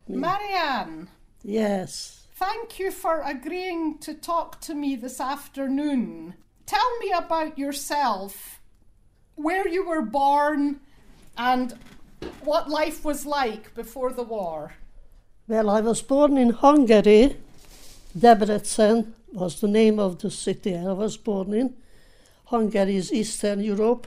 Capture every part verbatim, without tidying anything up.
Marianne. Yes. Thank you for agreeing to talk to me this afternoon. Tell me about yourself, where you were born, and what life was like before the war. Well, I was born in Hungary. Debrecen was the name of the city I was born in. Hungary is Eastern Europe,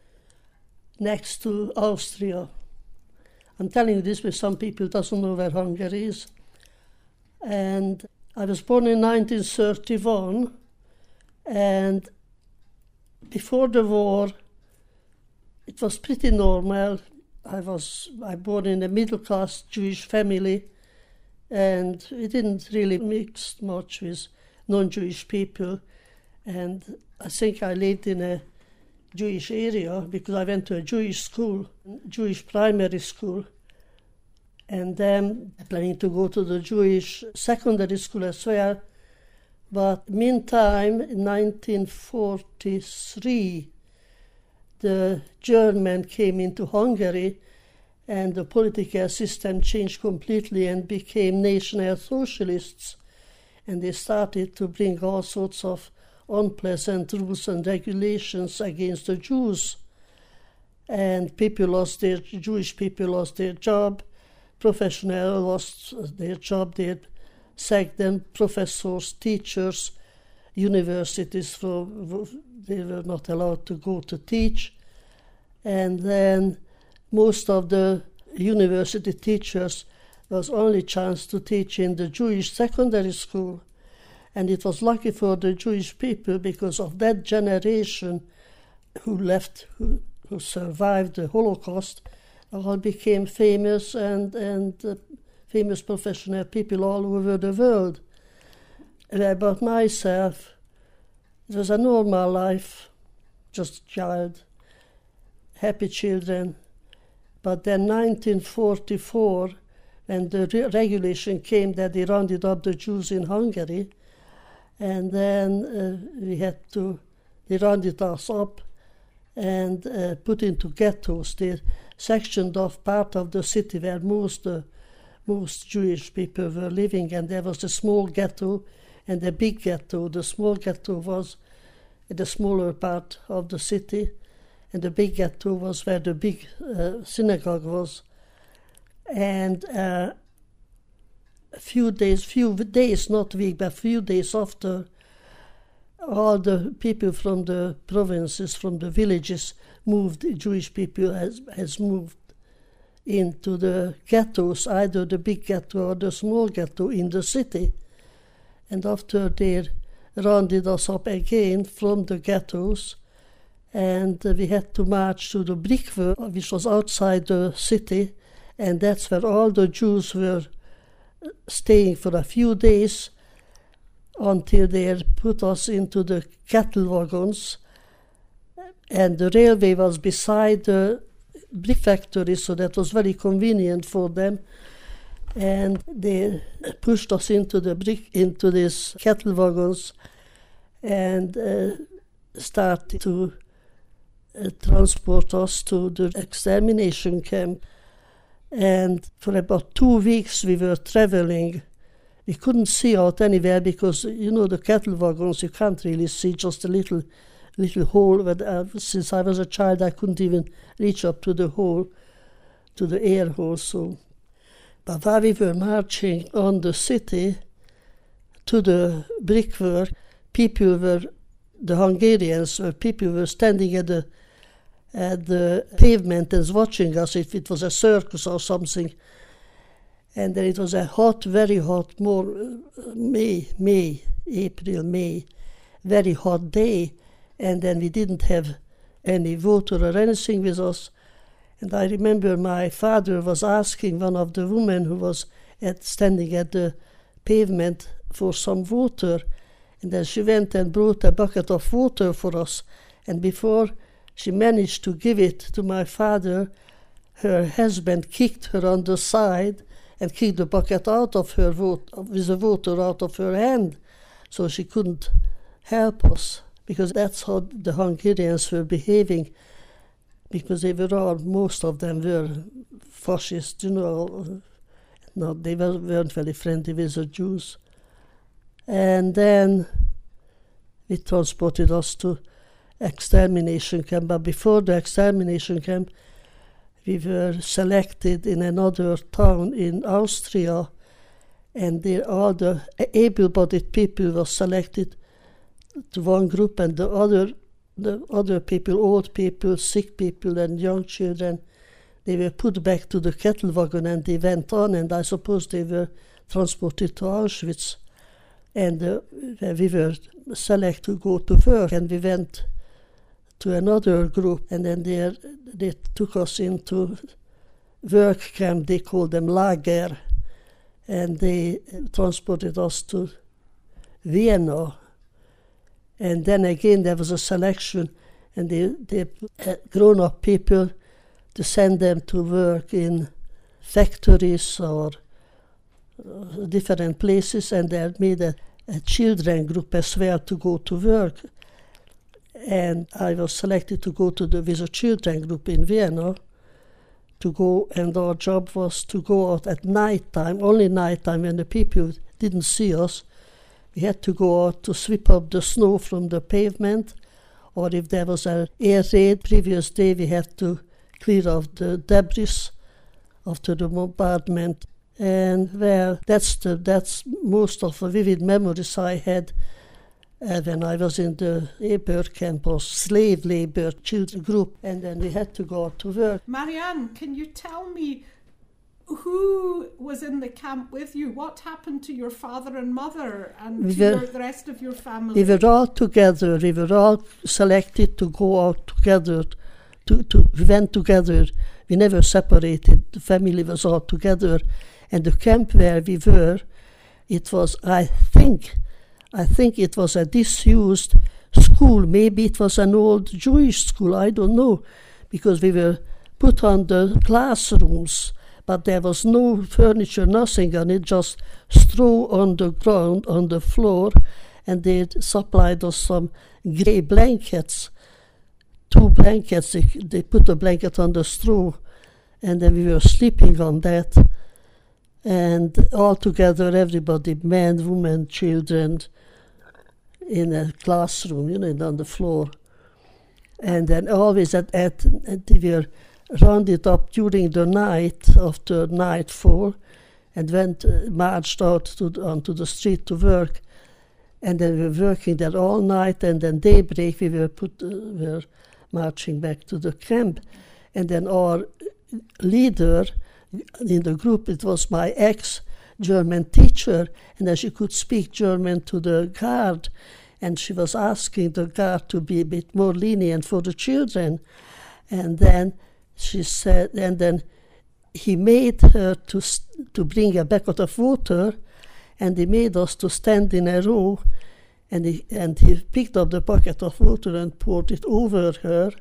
next to Austria. I'm telling you this because some people doesn't know where Hungary is. And I was born in nineteen thirty-one, and before the war, it was pretty normal. I was I born in a middle-class Jewish family, and we didn't really mix much with non-Jewish people. And I think I lived in a Jewish area because I went to a Jewish school, Jewish primary school, and then planning to go to the Jewish secondary school as well. But meantime, in nineteen forty-three, the German came into Hungary, and the political system changed completely and became National Socialists. And they started to bring all sorts of unpleasant rules and regulations against the Jews. And people lost their, Jewish people lost their job, professionals lost their job, they sacked them, professors, teachers, universities, for, they were not allowed to go to teach. And then most of the university teachers was only chance to teach in the Jewish secondary school. And it was lucky for the Jewish people because of that generation who left, who, who survived the Holocaust, all became famous and, and uh, famous professional people all over the world. And about myself, it was a normal life, just a child, happy children. But then nineteen forty-four, when the re- regulation came that they rounded up the Jews in Hungary, and then uh, we had to, they rounded us up and uh, put into ghettos. They sectioned off part of the city where most uh, most Jewish people were living, and there was a small ghetto and a big ghetto. The small ghetto was in the smaller part of the city, and the big ghetto was where the big uh, synagogue was. And uh, a few days, few days, not week, but few days after, all the people from the provinces, from the villages, moved. Jewish people has has moved into the ghettos, either the big ghetto or the small ghetto in the city. And after they rounded us up again from the ghettos, and we had to march to the Brickwork, which was outside the city, and that's where all the Jews were staying for a few days until they put us into the cattle wagons. And the railway was beside the brick factory, so that was very convenient for them. And they pushed us into the brick, into these cattle wagons, and uh, started to uh, transport us to the extermination camp. And for about two weeks we were traveling. We couldn't see out anywhere because, you know, the cattle wagons, you can't really see, just a little little hole. But uh, since I was a child, I couldn't even reach up to the hole, to the air hole. So, but while we were marching on the city to the brickwork, people were, the Hungarians, were, people were standing at the at the pavement and watching us if it was a circus or something. And then it was a hot, very hot, more uh, May, May, April, May, very hot day. And then we didn't have any water or anything with us. And I remember my father was asking one of the women who was at, standing at the pavement for some water. And then she went and brought a bucket of water for us. And before she managed to give it to my father, her husband kicked her on the side and kicked the bucket out of her water, with the water out of her hand, so she couldn't help us, because that's how the Hungarians were behaving, because they were all, most of them were fascists, you know, no, they were, weren't very friendly with the Jews. And then we transported us to extermination camp. But before the extermination camp, we were selected in another town in Austria, and there all the able-bodied people were selected to one group, and the other, the other people, old people, sick people, and young children, they were put back to the cattle wagon, and they went on, and I suppose they were transported to Auschwitz. And uh, we were selected to go to work, and we went to another group, and then they, they took us into work camp. They called them Lager, and they transported us to Vienna. And then again there was a selection, and they, they uh, grown-up people to send them to work in factories or uh, different places, and they made a, a children group as well to go to work. And I was selected to go to the with a children group in Vienna to go, and our job was to go out at night time, only night time, when the people didn't see us. We had to go out to sweep up the snow from the pavement, or if there was an air raid previous day, we had to clear off the debris after the bombardment. And well, that's the that's most of the vivid memories I had uh, when I was in the labor camp, or slave labor children group, and then we had to go out to work. Marianne, can you tell me who was in the camp with you? What happened to your father and mother and we to were, your, the rest of your family? We were all together. We were all selected to go out together. To, to, we went together. We never separated. The family was all together. And the camp where we were, it was, I think, I think it was a disused school. Maybe it was an old Jewish school, I don't know, because we were put on the classrooms, but there was no furniture, nothing on it, just straw on the ground, on the floor, and they supplied us some grey blankets, two blankets. They, they put a blanket on the straw, and then we were sleeping on that. And all together, everybody, men, women, children, in a classroom, you know, on the floor. And then always at, at, at they were rounded up during the night, after nightfall, and went, uh, marched out to the, onto the street to work. And then we were working there all night, and then daybreak we were, put, uh, were marching back to the camp. And then our leader in the group, it was my ex-German teacher, and then she could speak German to the guard, and she was asking the guard to be a bit more lenient for the children. And then she said, and then he made her to to bring a bucket of water, and he made us to stand in a row, and he, and he picked up the bucket of water and poured it over her.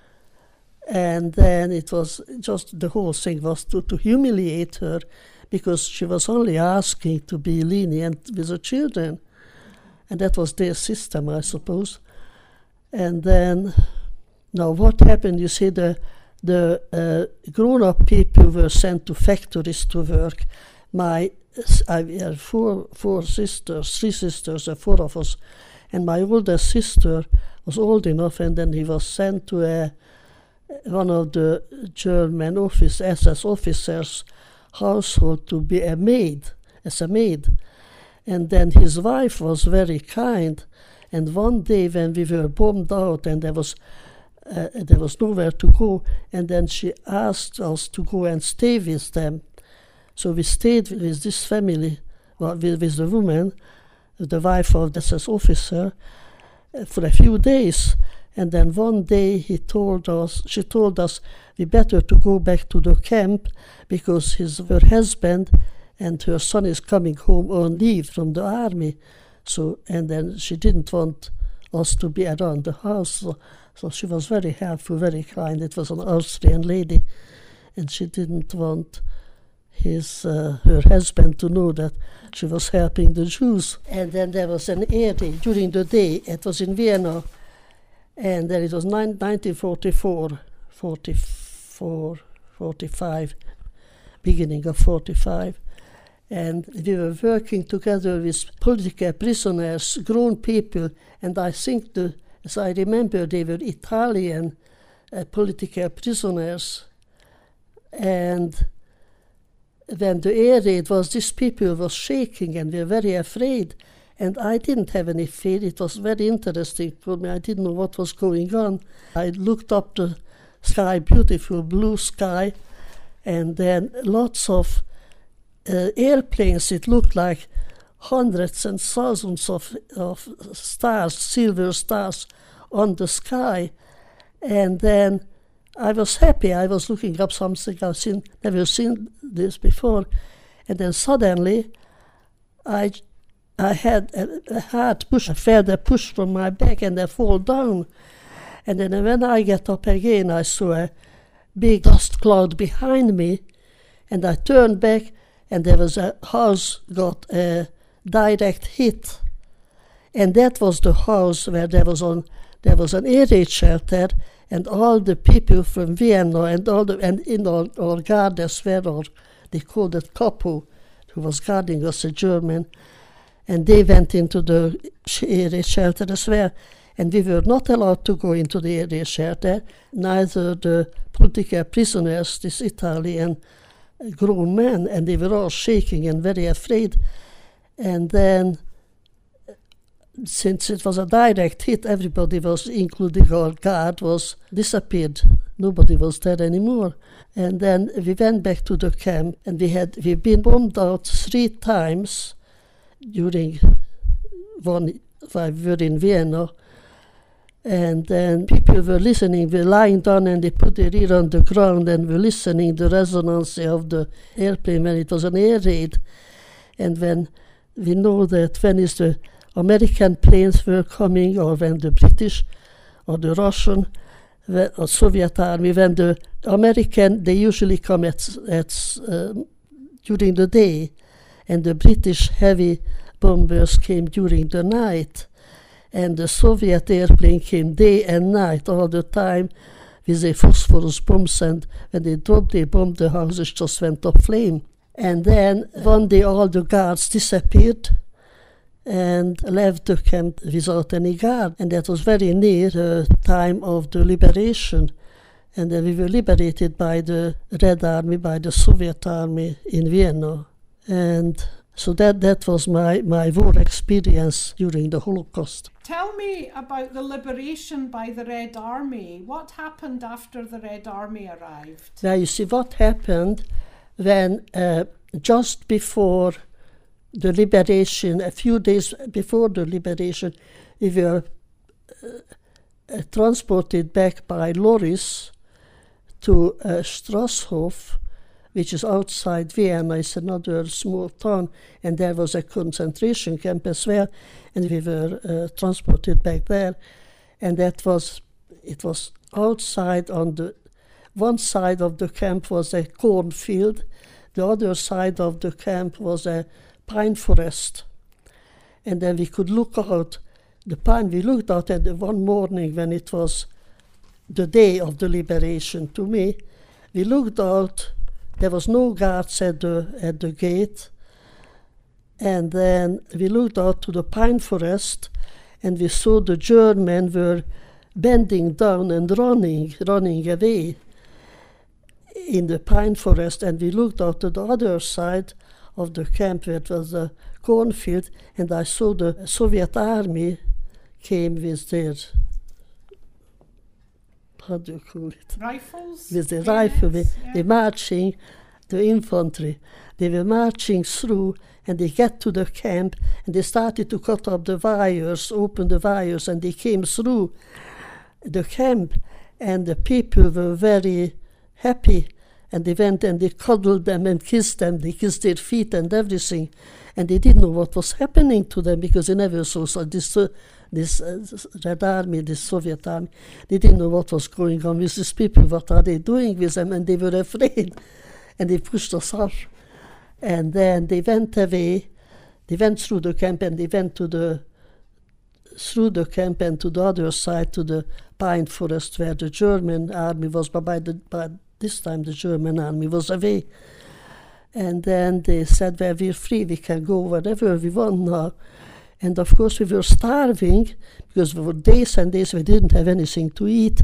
And then it was just, the whole thing was to, to humiliate her, because she was only asking to be lenient with the children. And that was their system, I suppose. And then, now what happened, you see, the, the uh, grown-up people were sent to factories to work. My, I had four, four sisters, three sisters, and four of us. And my older sister was old enough, and then he was sent to a one of the German office, S S officers' household to be a maid, as a maid. And then his wife was very kind. And one day when we were bombed out and there was uh, there was nowhere to go, and then she asked us to go and stay with them. So we stayed with this family, well, with, with the woman, the wife of the S S officer, uh, for a few days. And then one day he told us, she told us, we better to go back to the camp, because his her husband and her son is coming home on leave from the army. So, and then she didn't want us to be around the house. So, so she was very helpful, very kind. It was an Austrian lady, and she didn't want his uh, her husband to know that she was helping the Jews. And then there was an air raid during the day. It was in Vienna. And then it was nineteen forty-four, forty-four, forty-five, beginning of forty-five. And we were working together with political prisoners, grown people, and I think, the, as I remember, they were Italian uh, political prisoners. And when the air raid was, these people were shaking and were very afraid. And I didn't have any fear. It was very interesting for me. I didn't know what was going on. I looked up the sky, beautiful blue sky, and then lots of uh, airplanes. It looked like hundreds and thousands of, of stars, silver stars on the sky. And then I was happy. I was looking up something I've seen, never seen this before. And then suddenly I I had a, a hard push. I felt a push from my back and I fall down. And then when I get up again, I saw a big dust cloud behind me. And I turned back and there was a house got a direct hit. And that was the house where there was on there was an air raid shelter, and all the people from Vienna and all the and in our, our guards were, or they called it Kapo, who was guarding us, a German, and they went into the air raid shelter as well. And we were not allowed to go into the air raid shelter, neither the political prisoners, this Italian grown men, and they were all shaking and very afraid. And then, since it was a direct hit, everybody was, including our guard, was disappeared. Nobody was there anymore. And then we went back to the camp, and we had we've been bombed out three times during one while we were in Vienna. And then people were listening, were lying down and they put their ear on the ground and were listening the resonance of the airplane when it was an air raid. And when we know that when is the American planes were coming, or when the British or the Russian or Soviet army, when the American, they usually come at, at uh, during the day, and the British heavy bombers came during the night. And the Soviet airplane came day and night all the time with the phosphorus bombs, and when they dropped, they bombed the houses, just went up flame. And then one day all the guards disappeared and left the camp without any guard. And that was very near the time of the liberation. And then we were liberated by the Red Army, by the Soviet Army in Vienna. And so that, that was my, my war experience during the Holocaust. Tell me about the liberation by the Red Army. What happened after the Red Army arrived? Now, you see, what happened when uh, just before the liberation, a few days before the liberation, we were uh, uh, transported back by lorries to uh, Strasshof, which is outside Vienna. It's another small town, and there was a concentration camp as well, and we were uh, transported back there. And that was, it was outside on the, one side of the camp was a cornfield, the other side of the camp was a pine forest. And then we could look out the pine, we looked out at the one morning when it was the day of the liberation to me, we looked out. There was no guards at the at the gate, and then we looked out to the pine forest, and we saw the Germans were bending down and running, running away in the pine forest, and we looked out to the other side of the camp where it was a cornfield, and I saw the Soviet army came with their, how do you call it? Rifles? With the bayonets, rifle, they, yeah. they marching, the infantry. They were marching through, and they get to the camp, and they started to cut up the wires, open the wires, and they came through the camp, and the people were very happy, and they went and they cuddled them and kissed them, they kissed their feet and everything, and they didn't know what was happening to them because they never saw so this uh, this uh, Red Army, this Soviet Army. They didn't know what was going on with these people, what are they doing with them, and they were afraid, and they pushed us off. And then they went away, they went through the camp, and they went to the, through the camp and to the other side, to the pine forest where the German army was, but by, the, by this time the German army was away. And then they said, well, we're free, we can go wherever we want now. And of course we were starving, because for days and days we didn't have anything to eat.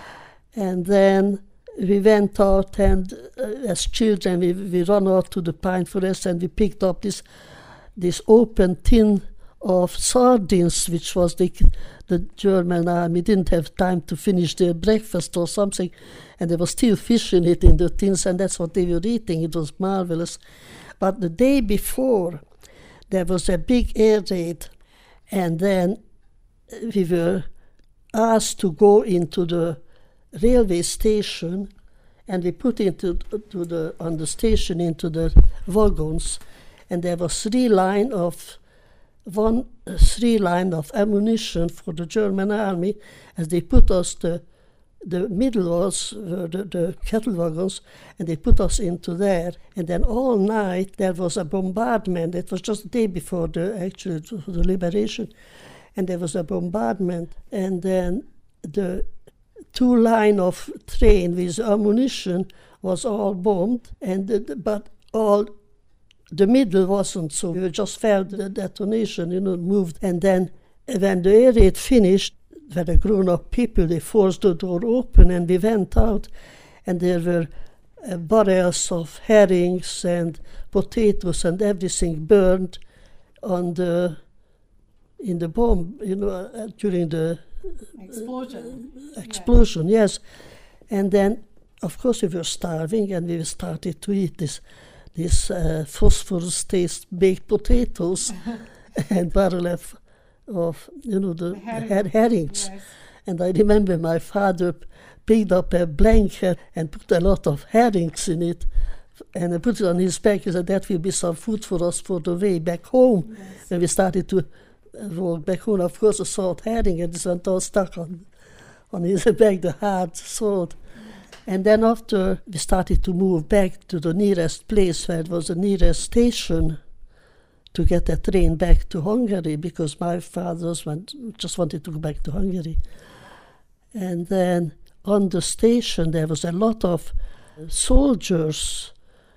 And then we went out, and uh, as children we, we ran out to the pine forest, and we picked up this this open tin of sardines, which was the, the German army didn't have time to finish their breakfast or something, and there was still fish in it in the tins, and that's what they were eating. It was marvelous. But the day before, there was a big air raid, and then we were asked to go into the railway station, and we put into to the on the station into the wagons, and there was three line of one uh, three line of ammunition for the German army, as they put us the the middle was uh, the, the cattle wagons, and they put us into there. And then all night there was a bombardment. It was just the day before the actually the liberation, and there was a bombardment. And then the two line of train with ammunition was all bombed, and the, but all the middle wasn't. So we just felt the detonation, you know, moved. And then when the air raid finished, when the grown-up people, they forced the door open, and we went out, and there were uh, barrels of herrings and potatoes and everything burned on the in the bomb, you know, uh, during the explosion. Uh, explosion, yeah. Yes. And then, of course, we were starving, and we started to eat this this uh, phosphorus taste baked potatoes and barrel of, of you know, the, the herring. her- herrings. Yes. And I remember my father picked up a blanket and put a lot of herrings in it, and I put it on his back. He said, that will be some food for us for the way back home. Yes. And we started to walk back home. Of course, a salt herring, and this went all stuck on, on his back, the hard salt. And then after, we started to move back to the nearest place where it was the nearest station to get a train back to Hungary, because my father went, just wanted to go back to Hungary. And then on the station there was a lot of soldiers,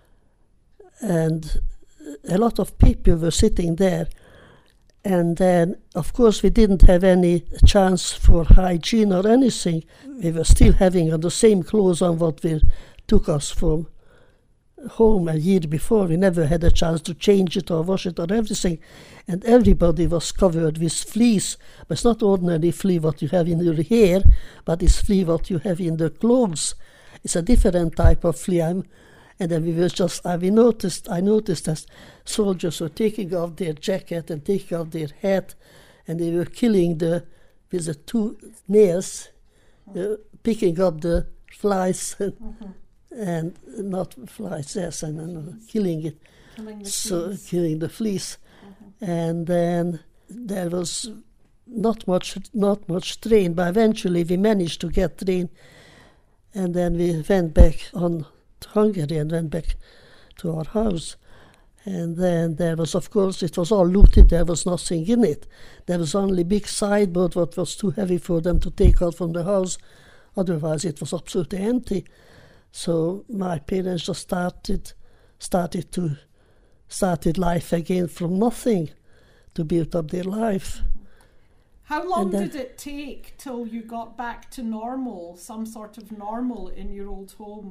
and a lot of people were sitting there. And then, of course, we didn't have any chance for hygiene or anything. We were still having the same clothes on what we took us from home a year before. We never had a chance to change it or wash it or everything. And everybody was covered with fleece. But it's not ordinary flea what you have in your hair, but it's flea what you have in the clothes. It's a different type of flea. I'm, And then we were just, I we noticed, I noticed that soldiers were taking off their jacket and taking off their hat, and they were killing the, with the two nails, uh, picking up the flies, and, mm-hmm. and not flies, yes, and, and killing it. Killing the so, fleas. Killing the fleas. Mm-hmm. And then there was not much, not much train, but eventually we managed to get train, and then we went back on to Hungary and went back to our house. And then there was, of course, it was all looted, there was nothing in it. There was only big sideboard what was too heavy for them to take out from the house. Otherwise it was absolutely empty. So my parents just started started to started life again from nothing to build up their life. How long then, did it take till you got back to normal, some sort of normal in your old home?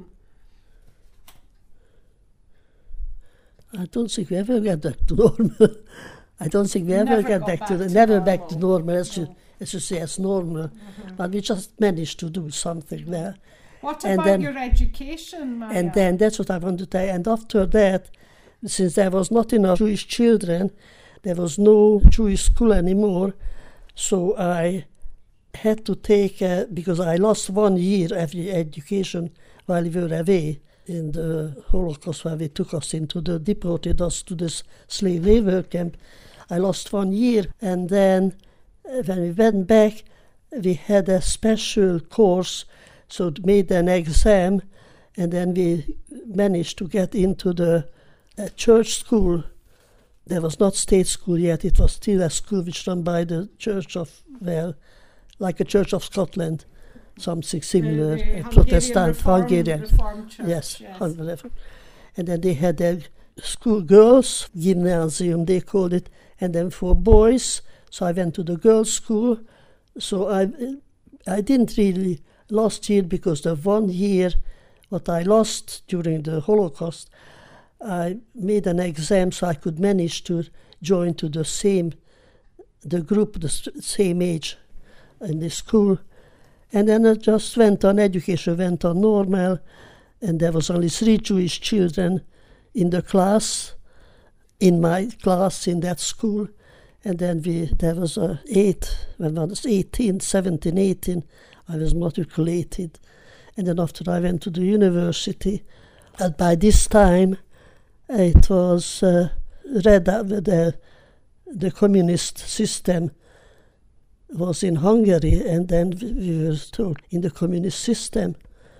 I don't think we ever get back to normal. I don't think we ever never get back, back to the, to never normal. back to normal, as, no. you, as you say, as normal. Mm-hmm. But we just managed to do something there. What and about then, your education, Maya? And then that's what I wanted to say. And after that, since there was not enough Jewish children, there was no Jewish school anymore, so I had to take, uh, because I lost one year of education while we were away in the Holocaust, where they took us into the, deported us to this slave labor camp. I lost one year, and then uh, when we went back, we had a special course, so it made an exam, and then we managed to get into the uh, church school. There was not state school yet, it was still a school which run by the Church of, well, like a Church of Scotland. Something similar, the, the a Protestant, Reform, Hungarian, Reform Church, yes, yes. Hungarian. and then they had their school girls, gymnasium they called it, and then for boys, so I went to the girls' school. So I I didn't really last year because the one year what I lost during the Holocaust, I made an exam so I could manage to join to the same, the group, the same age in the school. And then it just went on, education went on normal, and there was only three Jewish children in the class, in my class in that school. And then we there was a eight, when I was eighteen, seventeen, eighteen, I was matriculated. And then after I went to the university, and by this time it was uh, read out the, the communist system was in Hungary, and then we were told in the communist system.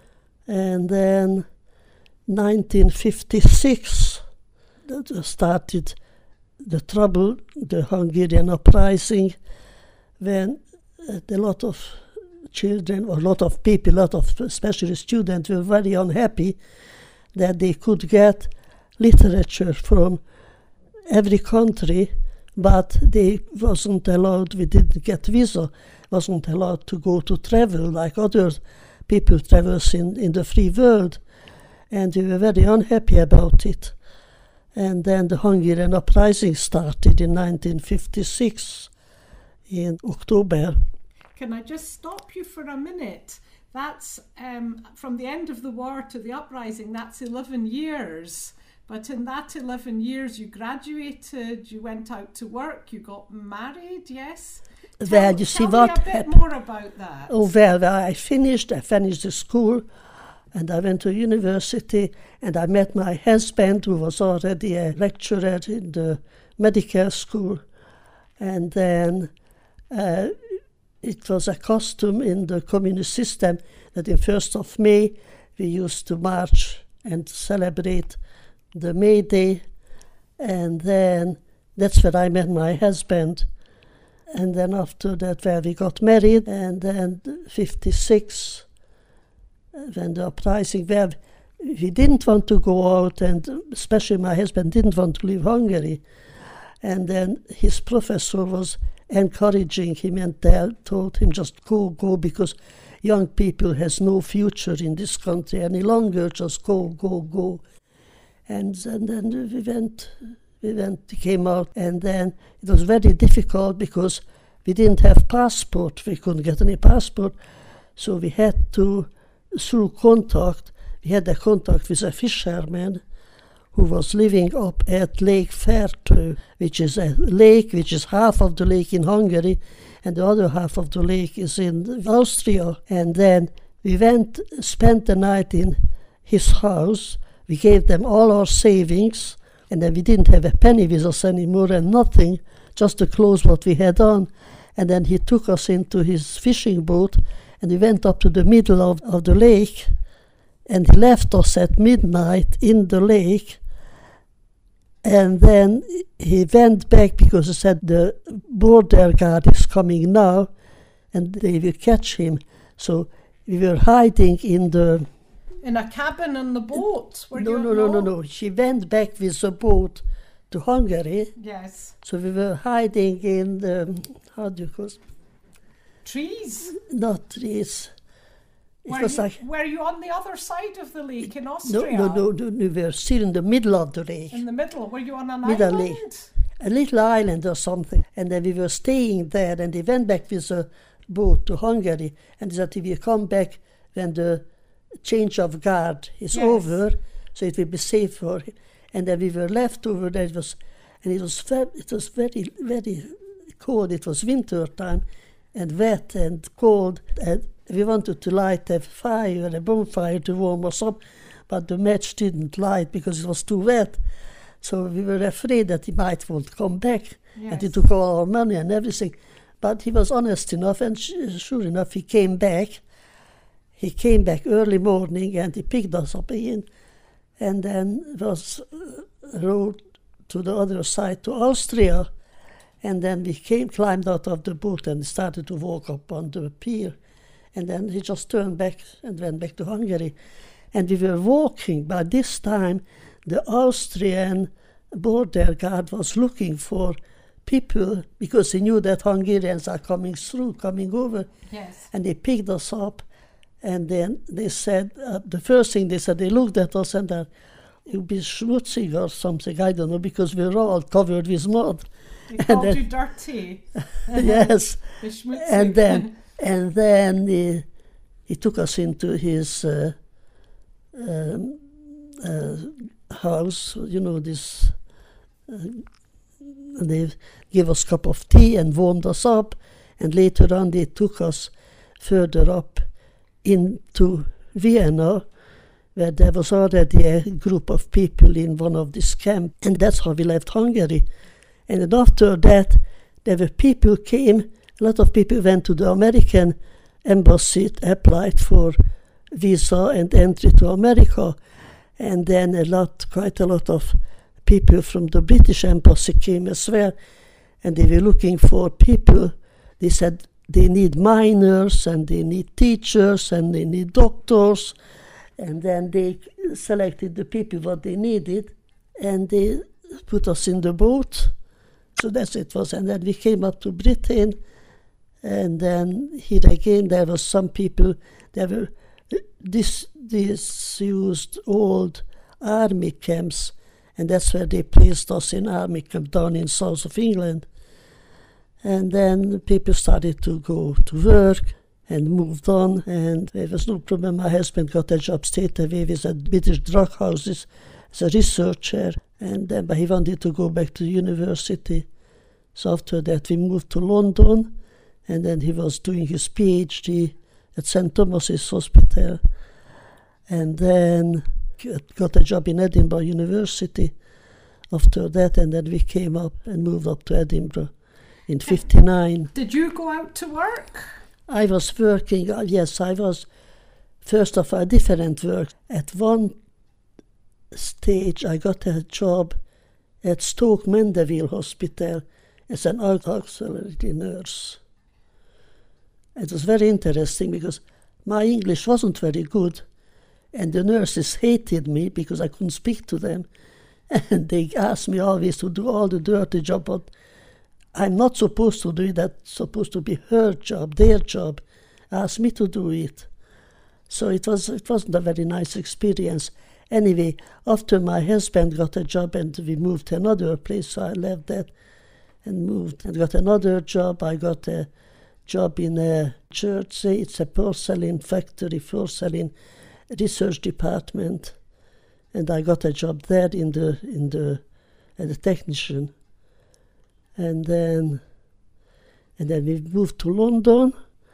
And then nineteen fifty-six that started the trouble, the Hungarian uprising, when a lot of children, or a lot of people, a lot of especially students were very unhappy that they could get literature from every country, but they wasn't allowed, we didn't get visa, wasn't allowed to go to travel like other people travels in, in the free world. And we were very unhappy about it. And then the Hungarian uprising started in nineteen fifty-six, in October. Can I just stop you for a minute? That's um, from the end of the war to the uprising, that's eleven years. But in that eleven years, you graduated, you went out to work, you got married, yes? Well, tell, you see tell what me a bit happened. more about that. Oh, well, I finished, I finished the school, and I went to university, and I met my husband, who was already a lecturer in the medical school. And then uh, it was a custom in the communist system that in first of May, we used to march and celebrate the May Day. And then that's where I met my husband. And then after that, where we got married, and then fifty-six, when the uprising, where we didn't want to go out, and especially my husband didn't want to leave Hungary. And then his professor was encouraging him and tell, told him just go, go, because young people has no future in this country any longer, just go, go, go. And, and then we went, we went, we came out, and then it was very difficult because we didn't have passport, we couldn't get any passport, so we had to, through contact, we had a contact with a fisherman who was living up at Lake Fertő, which is a lake which is half of the lake in Hungary, and the other half of the lake is in Austria. And then we went, spent the night in his house. We gave them all our savings, and then we didn't have a penny with us anymore and nothing, just the clothes what we had on. And then he took us into his fishing boat, and we went up to the middle of, of the lake, and he left us at midnight in the lake. And then he went back because he said the border guard is coming now, and they will catch him. So we were hiding in the... In a cabin on the boat? Were No, you no, no, no, no. She went back with the boat to Hungary. Yes. So we were hiding in the... How do you call it? Trees? Not trees. It Were was you, like... were you on the other side of the lake in No, Austria? no, no, no, we were still in the middle of the lake. In the middle? Were you on an Middle island? lake. A little island or something. And then we were staying there, and they went back with a boat to Hungary, and said if you come back when the change of guard is Yes. over, so it will be safer. And then we were left over there. It was, and it was very, it was very, very cold. It was winter time, and wet and cold. And we wanted to light a fire, a bonfire to warm us up, but the match didn't light because it was too wet. So we were afraid that he might want to come back, Yes. and he took all our money and everything. But he was honest enough, and sh- sure enough, he came back. He came back early morning, and he picked us up again, and then was uh, rowed to the other side to Austria. And then we came, climbed out of the boat and started to walk up on the pier. And then he just turned back and went back to Hungary. And we were walking. By this time, the Austrian border guard was looking for people because he knew that Hungarians are coming through, coming over. Yes. And they picked us up, and then they said, uh, the first thing they said, they looked at us and said, you'll be schmutzig or something, I don't know, because we were all covered with mud. They called then, you dirty. Yes. Schmutzig. And then, and then he, he took us into his uh, um, uh, house, you know, this... Uh, they gave us a cup of tea and warmed us up, and later on they took us further up into Vienna, where there was already a group of people in one of these camps, and that's how we left Hungary. And then after that, there were people came, a lot of people went to the American embassy, applied for visa and entry to America, and then a lot, quite a lot of people from the British embassy came as well, and they were looking for people. They said they need miners, and they need teachers, and they need doctors, and then they selected the people what they needed, and they put us in the boat. So that's it was, and then we came up to Britain, and then here again there was some people, there were dis- disused old army camps, and that's where they placed us in army camp down in south of England. And then people started to go to work and moved on, and there was no problem. My husband got a job straight away with the British drug houses as a researcher, and then but he wanted to go back to university. So after that we moved to London, and then he was doing his PhD at Saint Thomas's Hospital, and then got a job in Edinburgh University after that, and then we came up and moved up to Edinburgh in fifty-nine. Did you go out to work? I was working, uh, yes, I was first of all different work. At one stage I got a job at Stoke Mandeville Hospital as an auxiliary nurse. It was very interesting because my English wasn't very good, and the nurses hated me because I couldn't speak to them, and they asked me always to do all the dirty job, but I'm not supposed to do it. That's supposed to be her job, their job. Asked me to do it. So it was it wasn't a very nice experience. Anyway, after my husband got a job and we moved to another place, so I left that and moved and got another job. I got a job in a church. It's a porcelain factory, porcelain research department, and I got a job there in the in the as a technician. And then, and then we moved to London.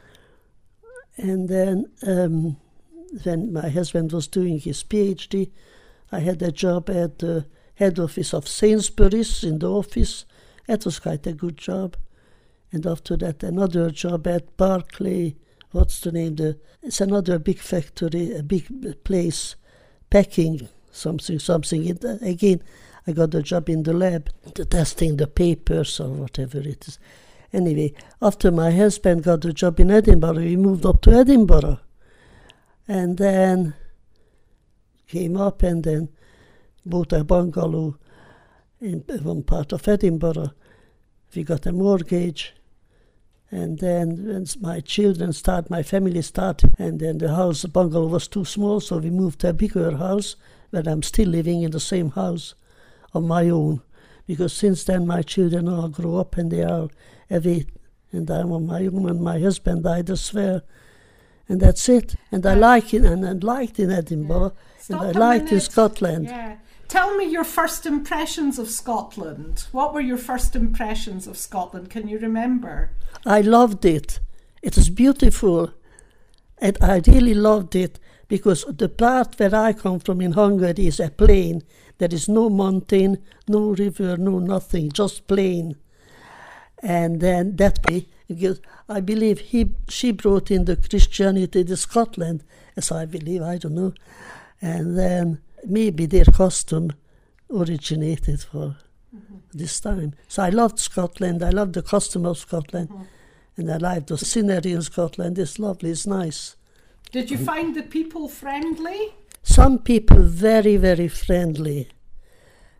And then, um, when my husband was doing his PhD, I had a job at the head office of Sainsbury's in the office. That was quite a good job. And after that, another job at Barclay. What's the name? The, it's another big factory, a big place, packing something, something. It, again, I got a job in the lab, testing the papers or whatever it is. Anyway, after my husband got a job in Edinburgh, we moved up to Edinburgh. And then came up and then bought a bungalow in one part of Edinburgh. We got a mortgage. And then when my children started, my family started, and then the house, the bungalow was too small, so we moved to a bigger house, where I'm still living in the same house on my own, because since then my children all grew up and they are away, and I'm on my own, and my husband died as well, and that's it. And I like it, and I liked in Edinburgh, yeah. and I liked in Scotland. Yeah. Tell me your first impressions of Scotland. What were your first impressions of Scotland? Can you remember? I loved it. It was beautiful, and I really loved it, because the part where I come from in Hungary is a plain. There is no mountain, no river, no nothing, just plain. And then that way, because I believe he, she brought in the Christianity to Scotland, as I believe, I don't know. And then maybe their custom originated for mm-hmm. this time. So I loved Scotland, I loved the custom of Scotland, mm-hmm. and I liked the scenery in Scotland. It's lovely, it's nice. Did you find the people friendly? Some people very, very friendly.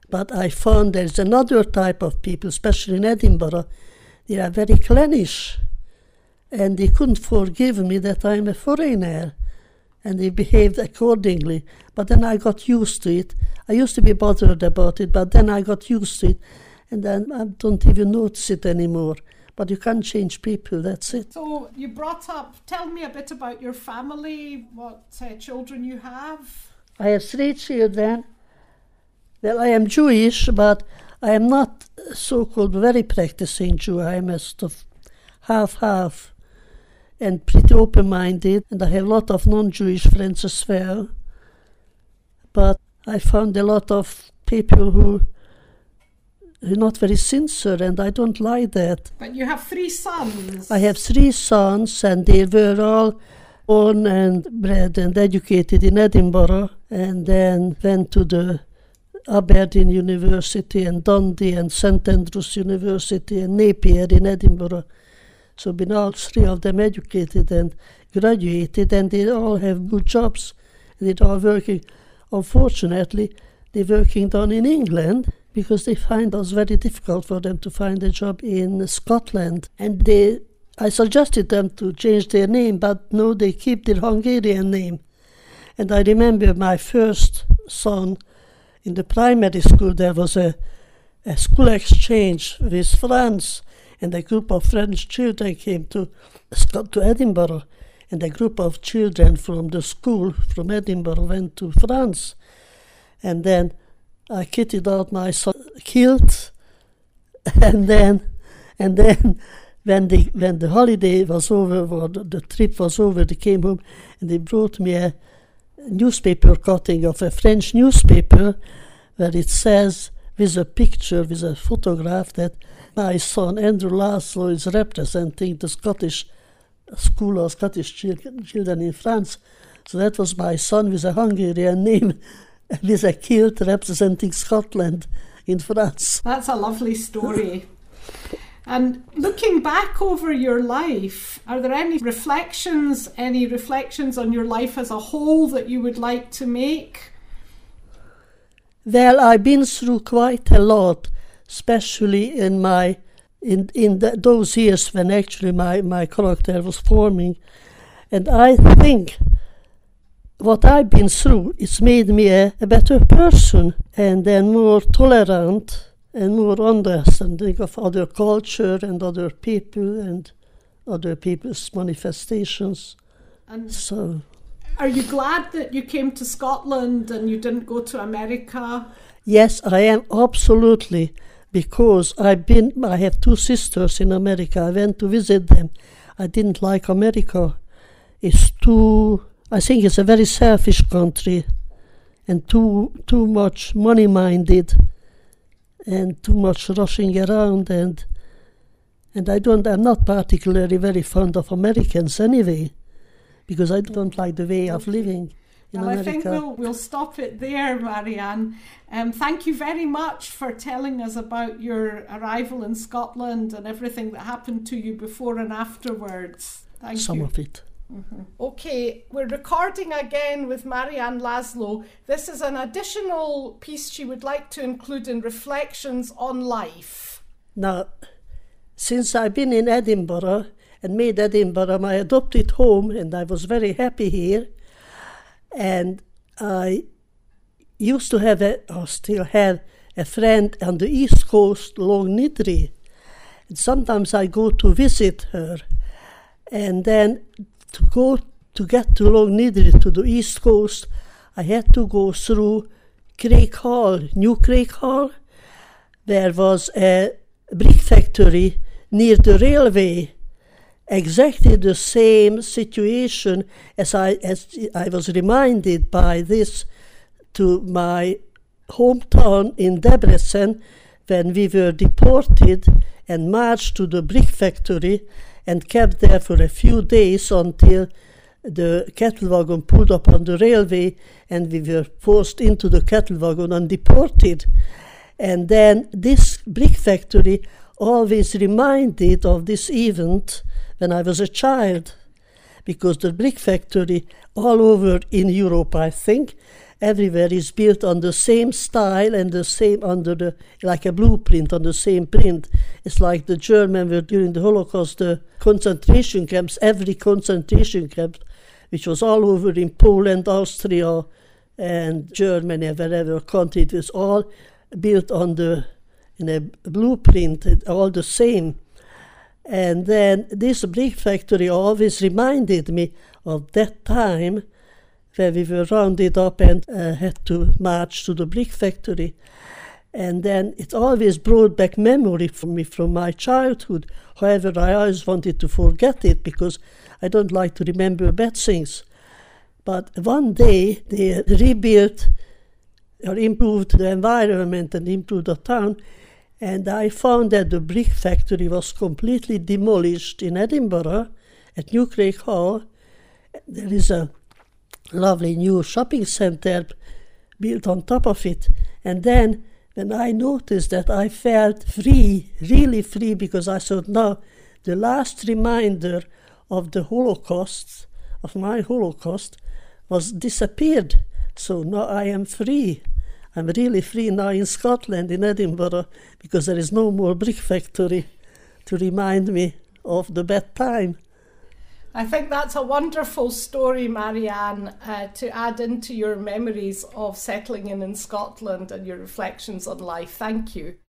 But I found there's another type of people, especially in Edinburgh, they are very clannish. And they couldn't forgive me that I'm a foreigner. And they behaved accordingly. But then I got used to it. I used to be bothered about it, but then I got used to it. And then I don't even notice it anymore. But you can't change people, that's it. So you brought up, tell me a bit about your family, what uh, children you have. I have three children. Well, I am Jewish, but I am not so-called very practicing Jew. I am a sort of half-half and pretty open-minded. And I have a lot of non-Jewish friends as well. But I found a lot of people who are not very sincere, and I don't like that. But you have three sons. I have three sons, and they were all born and bred and educated in Edinburgh, and then went to the Aberdeen University and Dundee and St Andrews University and Napier in Edinburgh. So been all three of them educated and graduated, and they all have good jobs. They're all working. Unfortunately, they're working down in England because they find us very difficult for them to find a job in Scotland. And they, I suggested them to change their name, but no, they keep their Hungarian name. And I remember my first son in the primary school, there was a, a school exchange with France, and a group of French children came to, to Edinburgh, and a group of children from the school from Edinburgh went to France. And then I kitted out my son kilt, and then, and then when the when the holiday was over, or the, the trip was over, they came home and they brought me a newspaper cutting of a French newspaper, where it says with a picture, with a photograph, that my son Andrew Laszlo is representing the Scottish school of Scottish children in France. So that was my son with a Hungarian name, with a kilt representing Scotland in France. That's a lovely story. And looking back over your life, are there any reflections, any reflections on your life as a whole that you would like to make? Well, I've been through quite a lot, especially in my in in the, those years when actually my, my character was forming. And I think what I've been through, it's made me a, a better person, and then more tolerant and more understanding of other culture and other people and other people's manifestations. And so, are you glad that you came to Scotland and you didn't go to America? Yes, I am, absolutely, because I've been, I have two sisters in America. I went to visit them. I didn't like America. It's too, I think it's a very selfish country, and too too much money-minded, and too much rushing around, and and I don't, I'm not particularly very fond of Americans anyway, because I don't like the way of living in well, America. I think we'll, we'll stop it there, Marianne. Um, thank you very much for telling us about your arrival in Scotland and everything that happened to you before and afterwards. Thank Some you. of it. Mm-hmm. Okay, we're recording again with Marianne Laszlo. This is an additional piece she would like to include in Reflections on Life. Now, since I've been in Edinburgh and made Edinburgh my adopted home, and I was very happy here, and I used to have, a, or still have, a friend on the east coast, Long Nidri, and sometimes I go to visit her, and then to go to get to Long Nidri, to the east coast, I had to go through Craighall, New Craighall. There was a brick factory near the railway, exactly the same situation as I as I was reminded by this to my hometown in Debrecen when we were deported and marched to the brick factory and kept there for a few days until the cattle wagon pulled up on the railway and we were forced into the cattle wagon and deported. And then this brick factory always reminded of this event when I was a child, because the brick factory all over in Europe, I think, everywhere is built on the same style and the same under the, like a blueprint on the same print. It's like the German were during the Holocaust, the concentration camps, every concentration camp, which was all over in Poland, Austria, and Germany, wherever country, it was all built on the, in a blueprint, all the same. And then this brick factory always reminded me of that time where we were rounded up and uh, had to march to the brick factory. And then it always brought back memory for me from my childhood. However, I always wanted to forget it because I don't like to remember bad things. But one day they rebuilt or improved the environment and improved the town, and I found that the brick factory was completely demolished in Edinburgh at New Craig Hall. There is a lovely new shopping centre built on top of it. And then when I noticed that, I felt free, really free, because I thought, now the last reminder of the Holocaust, of my Holocaust, was disappeared. So now I am free. I'm really free now in Scotland, in Edinburgh, because there is no more brick factory to remind me of the bad time. I think that's a wonderful story, Marianne, uh, to add into your memories of settling in in Scotland and your reflections on life. Thank you.